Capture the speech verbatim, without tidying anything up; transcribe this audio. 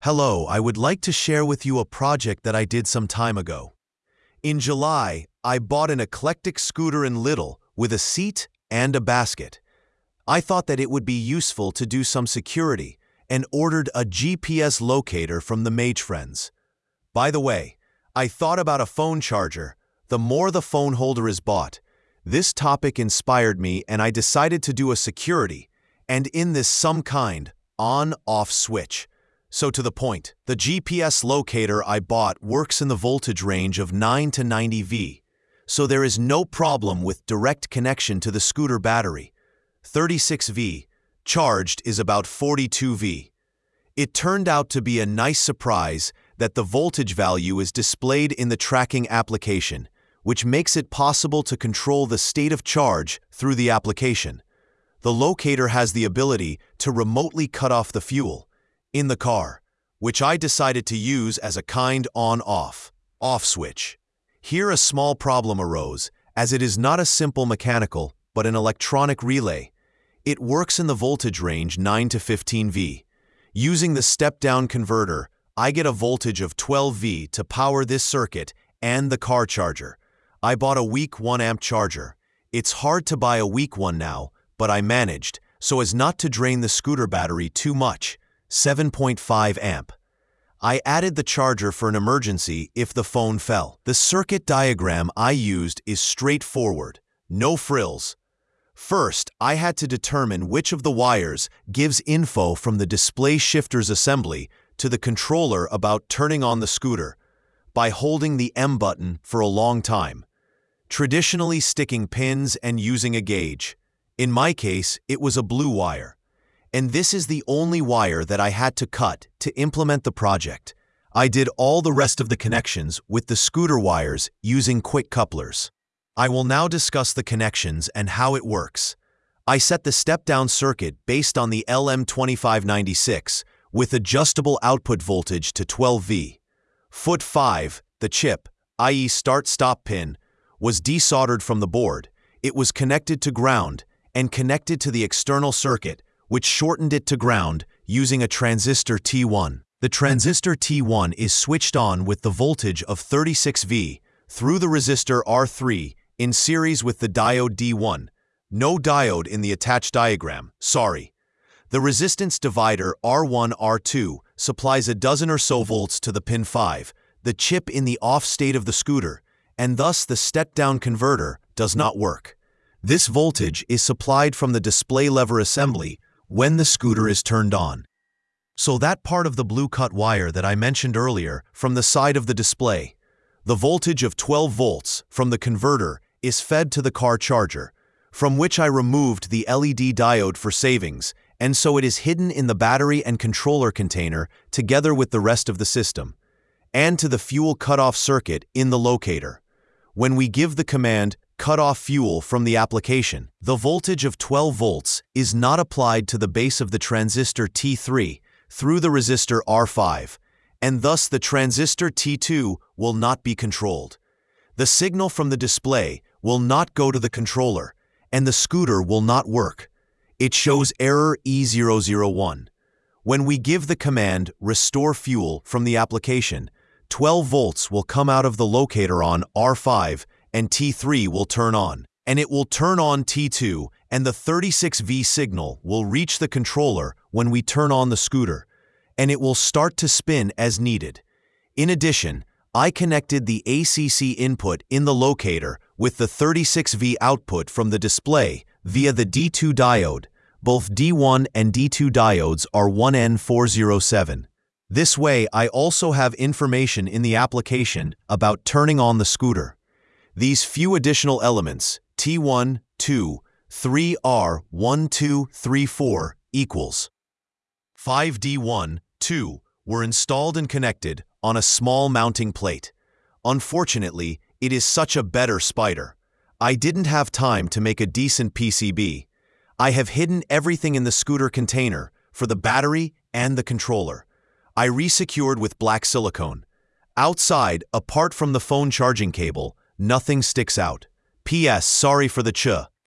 Hello, I would like to share with you a project that I did some time ago. In July, I bought an eclectic scooter in Lidl with a seat and a basket. I thought that it would be useful to do some security and ordered a G P S locator from the Mage Friends. By the way, I thought about a phone charger. The more the phone holder is bought, this topic inspired me and I decided to do a security and in this some kind on-off switch. So to the point, the G P S locator I bought works in the voltage range of nine to ninety volts, so there is no problem with direct connection to the scooter battery. thirty-six volts, charged is about forty-two volts. It turned out to be a nice surprise that the voltage value is displayed in the tracking application, which makes it possible to control the state of charge through the application. The locator has the ability to remotely cut off the fuel in the car, which I decided to use as a kind on-off off switch. Here a small problem arose, as it is not a simple mechanical, but an electronic relay. It works in the voltage range nine to fifteen volts. Using the step-down converter, I get a voltage of twelve volts to power this circuit and the car charger. I bought a weak one amp charger. It's hard to buy a weak one now, but I managed, so as not to drain the scooter battery too much. seven point five amp. I added the charger for an emergency if the phone fell. The circuit diagram I used is straightforward, no frills. First, I had to determine which of the wires gives info from the display shifter's assembly to the controller about turning on the scooter by holding the M button for a long time, traditionally sticking pins and using a gauge. In my case, it was a blue wire. And this is the only wire that I had to cut to implement the project. I did all the rest of the connections with the scooter wires using quick couplers. I will now discuss the connections and how it works. I set the step-down circuit based on the L M twenty-five ninety-six with adjustable output voltage to twelve volts. Foot five, the chip, that is start-stop pin, was desoldered from the board. It was connected to ground and connected to the external circuit, which shortened it to ground using a transistor T one. The transistor T one is switched on with the voltage of thirty-six volts through the resistor R three in series with the diode D one. No diode in the attached diagram, sorry. The resistance divider R one R two supplies a dozen or so volts to the pin five, the chip in the off state of the scooter, and thus the step-down converter does not work. This voltage is supplied from the display lever assembly when the scooter is turned on. So that part of the blue cut wire that I mentioned earlier from the side of the display, the voltage of twelve volts from the converter is fed to the car charger, from which I removed the L E D diode for savings, and so it is hidden in the battery and controller container together with the rest of the system, and to the fuel cutoff circuit in the locator. When we give the command cut off fuel from the application, the voltage of twelve volts is not applied to the base of the transistor T three through the resistor R five, and thus the transistor T two will not be controlled. The signal from the display will not go to the controller, and the scooter will not work. It shows error E zero zero one. When we give the command restore fuel from the application, twelve volts will come out of the locator on R five and T three will turn on, and it will turn on T two, and the thirty-six volt signal will reach the controller when we turn on the scooter, and it will start to spin as needed. In addition, I connected the A C C input in the locator with the thirty-six volt output from the display via the D two diode. Both D one and D two diodes are one N four oh seven. This way, I also have information in the application about turning on the scooter. These few additional elements, T one, two, three R one two three four equals five D one, two, were installed and connected on a small mounting plate. Unfortunately, it is such a better spider. I didn't have time to make a decent P C B. I have hidden everything in the scooter container for the battery and the controller. I resecured with black silicone. Outside, apart from the phone charging cable, nothing sticks out. P S Sorry for the ch.